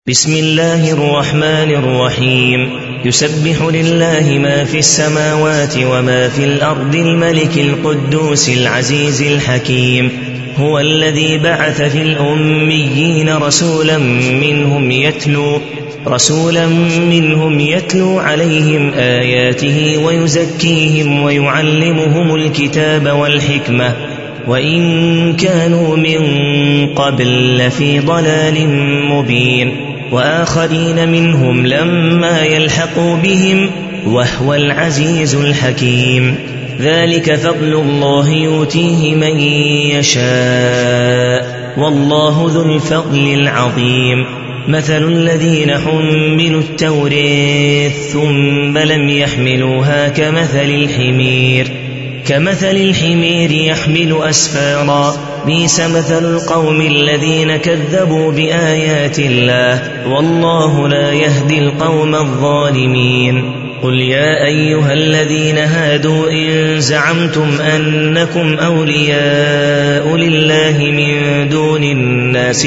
بسم الله الرحمن الرحيم. يسبح لله ما في السماوات وما في الأرض الملك القدوس العزيز الحكيم. هو الذي بعث في الأميين رسولا منهم يتلو عليهم آياته ويزكيهم ويعلمهم الكتاب والحكمة وإن كانوا من قبل لفي ضلال مبين، وآخرين منهم لما يلحقوا بهم وهو العزيز الحكيم. ذلك فضل الله يؤتيه من يشاء والله ذو الفضل العظيم. مثل الذين حملوا التوراة ثم لم يحملوها كمثل الحمير يحمل أسفارا، بئس مثل القوم الذين كذبوا بآيات الله والله لا يهدي القوم الظالمين. قل يا أيها الذين هادوا إن زعمتم أنكم أولياء لله من دون الناس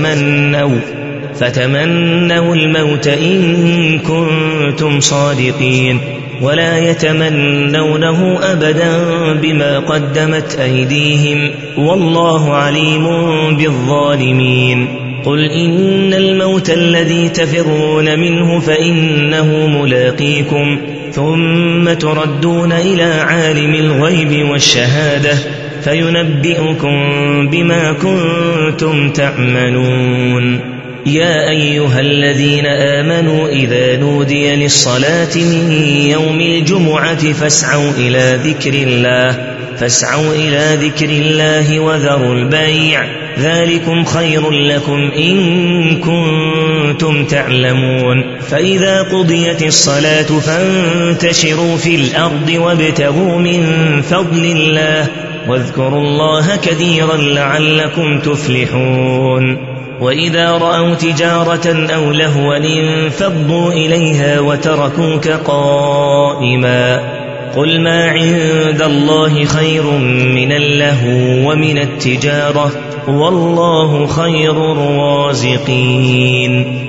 فتمنوا الموت إن كنتم صادقين ولا يتمنونه أبدا بما قدمت أيديهم والله عليم بالظالمين. قل إن الموت الذي تفرون منه فإنه ملاقيكم ثم تردون إلى عالم الغيب والشهادة فينبئكم بما كنتم تعملون. يا أيها الذين آمنوا إذا نودي للصلاة من يوم الجمعة فاسعوا إلى ذكر الله وذروا البيع، ذلكم خير لكم إن كنتم تعلمون. فإذا قضيت الصلاة فانتشروا في الأرض وابتغوا من فضل الله واذكروا الله كثيرا لعلكم تفلحون. وإذا رأوا تجارة أو لهوا انفضوا إليها وتركوك قائما، قل ما عند الله خير من اللهو ومن التجارة والله خير الرازقين.